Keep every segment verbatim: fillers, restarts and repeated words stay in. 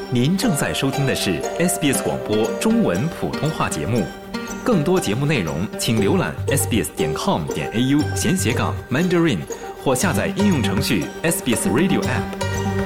您正在收听的是 S B S 广播中文普通话节目，更多节目内容请浏览 s b s 点 com 点 a u 闲斜杠 Mandarin 或下载应用程序 S B S Radio App。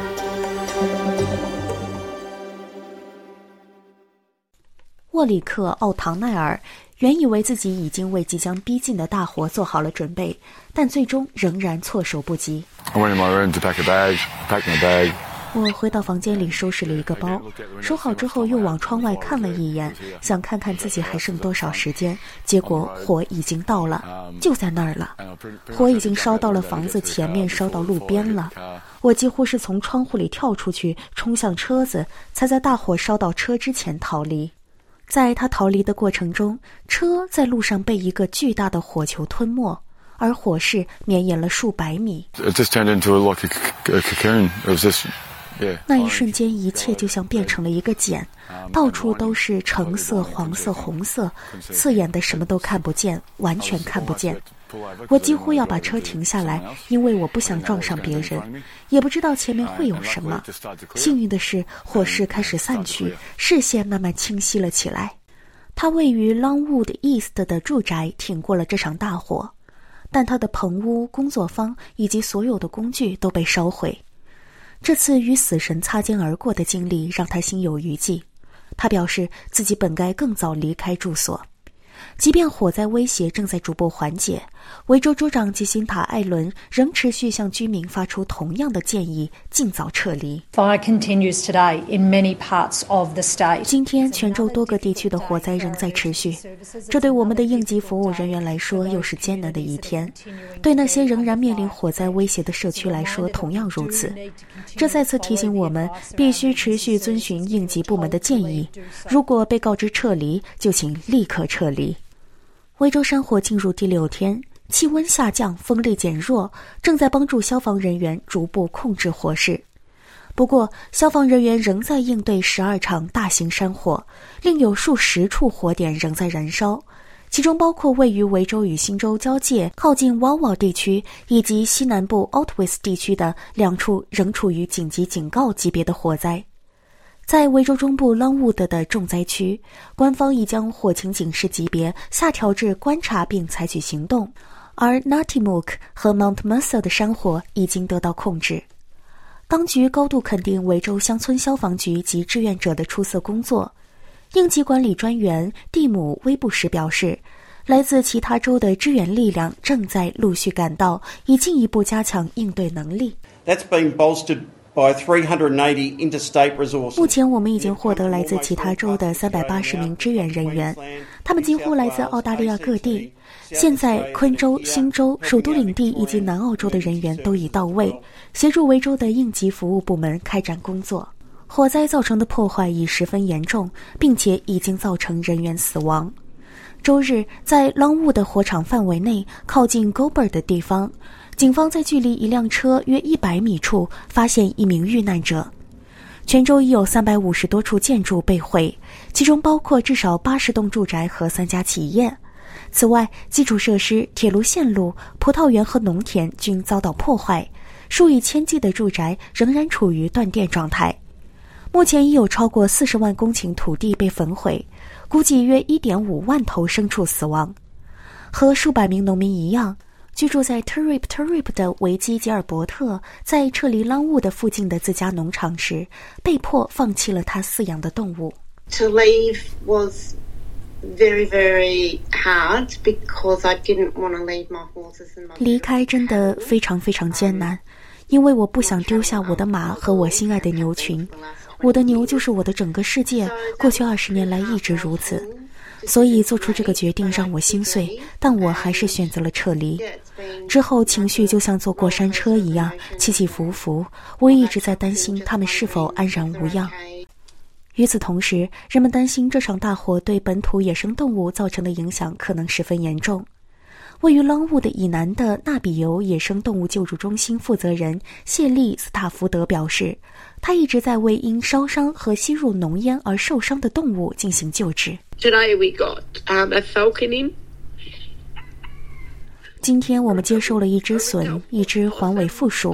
沃里克·奥唐奈尔原以为自己已经为即将逼近的大火做好了准备，但最终仍然措手不及。 I went in my room to pack a bag, packed my bag. 我回到房间里收拾了一个包，收好之后又往窗外看了一眼，想看看自己还剩多少时间，结果火已经到了，就在那儿了。火已经烧到了房子前面，烧到路边了。我几乎是从窗户里跳出去，冲向车子，才在大火烧到车之前逃离。在他逃离的过程中，车在路上被一个巨大的火球吞没，而火势绵延了数百米。 It just turned into a, like a, a cocoon. It was just...Yeah. 那一瞬间，一切就像变成了一个茧，到处都是橙色、黄色、红色，刺眼的什么都看不见，完全看不见。我几乎要把车停下来，因为我不想撞上别人，也不知道前面会有什么。幸运的是，火势开始散去，视线慢慢清晰了起来。他位于 Longwood East 的住宅挺过了这场大火，但他的棚屋、工作坊以及所有的工具都被烧毁。这次与死神擦肩而过的经历让他心有余悸，他表示自己本该更早离开住所。即便火灾威胁正在逐步缓解，维州州长吉辛塔·艾伦仍持续向居民发出同样的建议，尽早撤离。 Fire continues today in many parts of the state. 今天全州多个地区的火灾仍在持续，这对我们的应急服务人员来说又是艰难的一天，对那些仍然面临火灾威胁的社区来说同样如此。这再次提醒我们必须持续遵循应急部门的建议，如果被告知撤离，就请立刻撤离。维州山火进入第六天，气温下降，风力减弱，正在帮助消防人员逐步控制火势。不过，消防人员仍在应对十二场大型山火，另有数十处火点仍在燃烧，其中包括位于维州与新州交界、靠近 Wawa 地区以及西南部 Otway 地区的两处仍处于紧急警告级别的火灾。在维州中部 Longwood 的重灾区，官方已将火情警示级别下调至观察并采取行动，而 Natimuc 和 Mount Mercer 的山火已经得到控制。当局高度肯定维州乡村消防局及志愿者的出色工作。应急管理专员蒂姆·威布什表示，来自其他州的支援力量正在陆续赶到，以进一步加强应对能力。 That's been bolstered by three hundred eighty interstate resources. 目前我们已经获得来自其他州的三百八十名支援人员，他们几乎来自澳大利亚各地。现在昆州、新州、首都领地以及南澳洲的人员都已到位，协助维州的应急服务部门开展工作。火灾造成的破坏已十分严重，并且已经造成人员死亡。周日，在 Longwood 的火场范围内，靠近 Goulburn 的地方，警方在距离一辆车约一百米处发现一名遇难者。全州已有三百五十多处建筑被毁，其中包括至少八十栋住宅和三家企业。此外，基础设施、铁路线路、葡萄园和农田均遭到破坏，数以千计的住宅仍然处于断电状态。目前已有超过四十万公顷土地被焚毁，估计约 一点五万头牲畜死亡。和数百名农民一样，居住在 Turrip Turrip 的维基·吉尔伯特在撤离Longwood附近的自家农场时，被迫放弃了他饲养的动物。 To leave was very, very hard because I didn't want to leave my horses and my... 离开真的非常非常艰难，因为我不想丢下我的马和我心爱的牛群。我的牛就是我的整个世界，过去二十年来一直如此。所以做出这个决定让我心碎，但我还是选择了撤离。之后情绪就像坐过山车一样起起伏伏，我一直在担心他们是否安然无恙。与此同时，人们担心这场大火对本土野生动物造成的影响可能十分严重。位于 Longwood 以南的纳比尤野生动物救助中心负责人谢利·斯塔福德表示，他一直在为因烧伤和吸入浓烟而受伤的动物进行救治。 Today we got um, a falcon in. 今天我们接收了一只隼、一只环尾负鼠。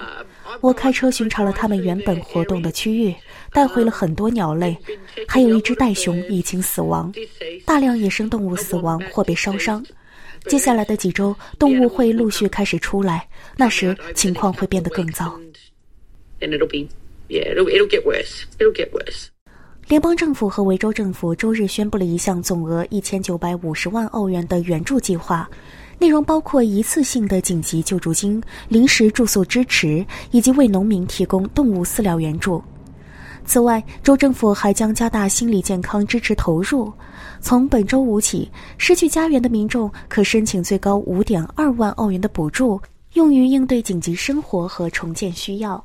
我开车巡查了它们原本活动的区域，带回了很多鸟类，还有一只袋熊已经死亡，大量野生动物死亡或被烧伤。接下来的几周，动物会陆续开始出来，那时情况会变得更糟。联邦政府和维州政府周日宣布了一项总额一千九百五十万澳元的援助计划，内容包括一次性的紧急救助金、临时住宿支持，以及为农民提供动物饲料援助。此外，州政府还将加大心理健康支持投入。从本周五起，失去家园的民众可申请最高 五点二万澳元的补助，用于应对紧急生活和重建需要。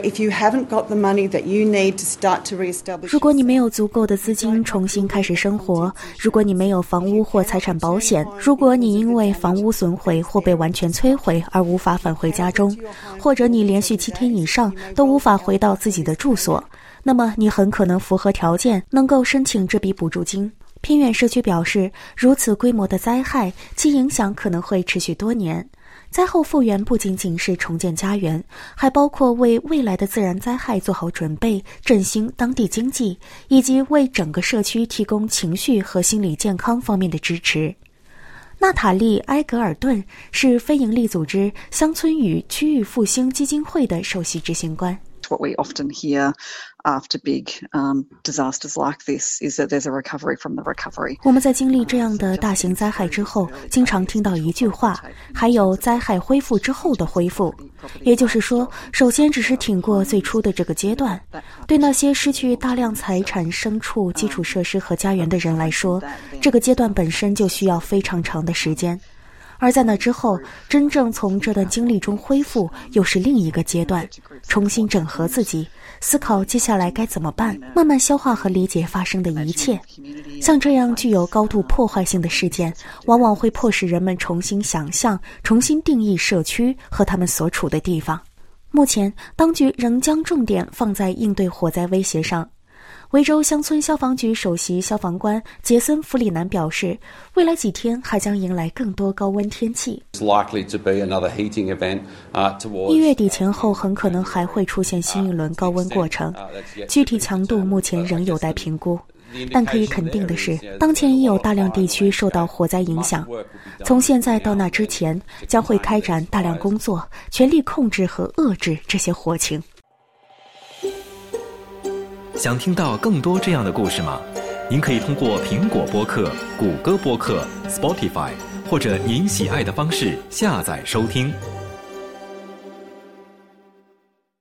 如果你没有足够的资金重新开始生活，如果你没有房屋或财产保险，如果你因为房屋损毁或被完全摧毁而无法返回家中，或者你连续七天以上都无法回到自己的住所，那么你很可能符合条件，能够申请这笔补助金。偏远社区表示，如此规模的灾害，其影响可能会持续多年。灾后复原不仅仅是重建家园，还包括为未来的自然灾害做好准备，振兴当地经济，以及为整个社区提供情绪和心理健康方面的支持。娜塔莉·埃格尔顿是非营利组织乡村与区域复兴基金会的首席执行官。 What we often hear after big um, disasters like this is that there's a recovery from the recovery. 我们在经历这样的大型灾害之后，经常听到一句话，还有灾害恢复之后的恢复。也就是说，首先只是挺过最初的这个阶段。对那些失去大量财产、牲畜、基础设施和家园的人来说，这个阶段本身就需要非常长的时间。而在那之后，真正从这段经历中恢复，又是另一个阶段，重新整合自己，思考接下来该怎么办，慢慢消化和理解发生的一切。像这样具有高度破坏性的事件，往往会迫使人们重新想象、重新定义社区和他们所处的地方。目前，当局仍将重点放在应对火灾威胁上。维州乡村消防局首席消防官杰森·弗里南表示，未来几天还将迎来更多高温天气。一月底前后很可能还会出现新一轮高温过程，具体强度目前仍有待评估。但可以肯定的是，当前已有大量地区受到火灾影响。从现在到那之前，将会开展大量工作，全力控制和遏制这些火情。 想听到更多这样的故事吗？您可以通过苹果播客、谷歌播客、Spotify 或者您喜爱的方式下载收听。